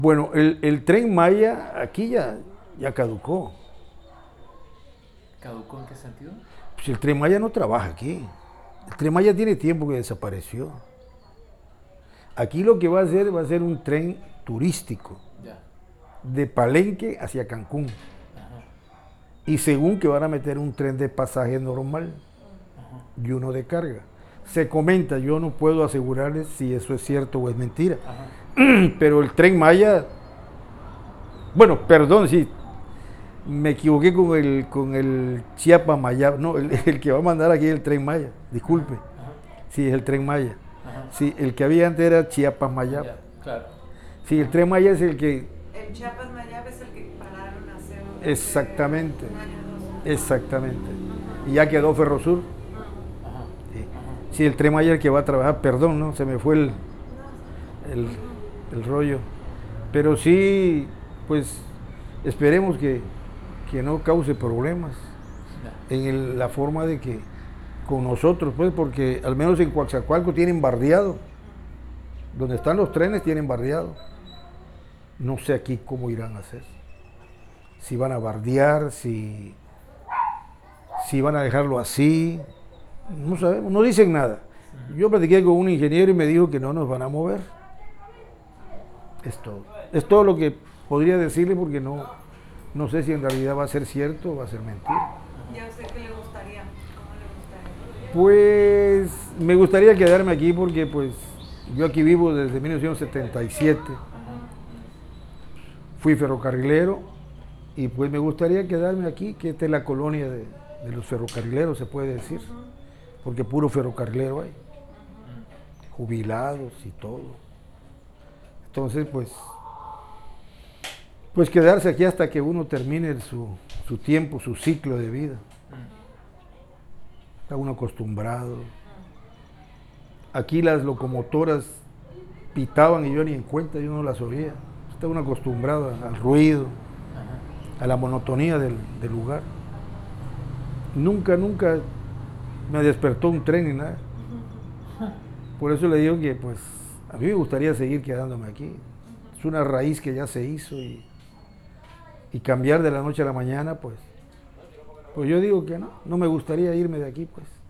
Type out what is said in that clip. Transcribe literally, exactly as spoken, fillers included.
Bueno, el, el Tren Maya aquí ya, ya caducó. ¿Caducó en qué sentido? Pues el Tren Maya no trabaja aquí. El Tren Maya tiene tiempo que desapareció. Aquí lo que va a hacer va a ser un tren turístico Ya. de Palenque hacia Cancún. Ajá. Y según que van a meter un tren de pasaje normal Ajá. y uno de carga. Se comenta, yo no puedo asegurarles si eso es cierto o es mentira. Ajá. Pero el Tren Maya, bueno, perdón, sí, me equivoqué con el, con el Chiapas Maya, no, el, el que va a mandar aquí es el Tren Maya, disculpe. Ajá. Sí, es el Tren Maya. Ajá. Sí, el que había antes era Chiapas Maya. Ya, claro. Sí, el Tren Maya es el que... El Chiapas Mayab es el que pararon a hacer Exactamente, un año o dos. exactamente. Y ya quedó Ferrosur. Ajá. Sí, Ajá. sí, el Tren Maya es el que va a trabajar, perdón, ¿no? Se me fue el, el, el rollo. Pero sí, pues esperemos que, que no cause problemas Ya. en el- la forma de que con nosotros, pues, porque al menos en Coaxacualco tienen bardeado. Donde están los trenes tienen bardeado. No sé aquí cómo irán a hacer. Si van a bardear, si, si van a dejarlo así. No sabemos, no dicen nada. Yo platiqué con un ingeniero y me dijo que no nos van a mover. Es todo. Es todo lo que podría decirle porque no, no sé si en realidad va a ser cierto o va a ser mentira. ¿Ya usted qué le gustaría? ¿Cómo le gustaría? Pues me gustaría quedarme aquí porque pues yo aquí vivo desde mil novecientos setenta y siete. Fui ferrocarrilero y pues me gustaría quedarme aquí, que esta es la colonia de, de los ferrocarrileros, se puede decir, porque puro ferrocarrilero hay, jubilados y todo. Entonces pues, pues quedarse aquí hasta que uno termine su, su tiempo, su ciclo de vida. Está uno acostumbrado. Aquí las locomotoras pitaban y yo ni en cuenta, yo no las oía. Está uno acostumbrado al ruido, Ajá. a la monotonía del, del lugar. Nunca, nunca me despertó un tren ni nada. Por eso le digo que pues a mí me gustaría seguir quedándome aquí. Es una raíz que ya se hizo y, y cambiar de la noche a la mañana, pues, pues yo digo que no, no me gustaría irme de aquí, pues.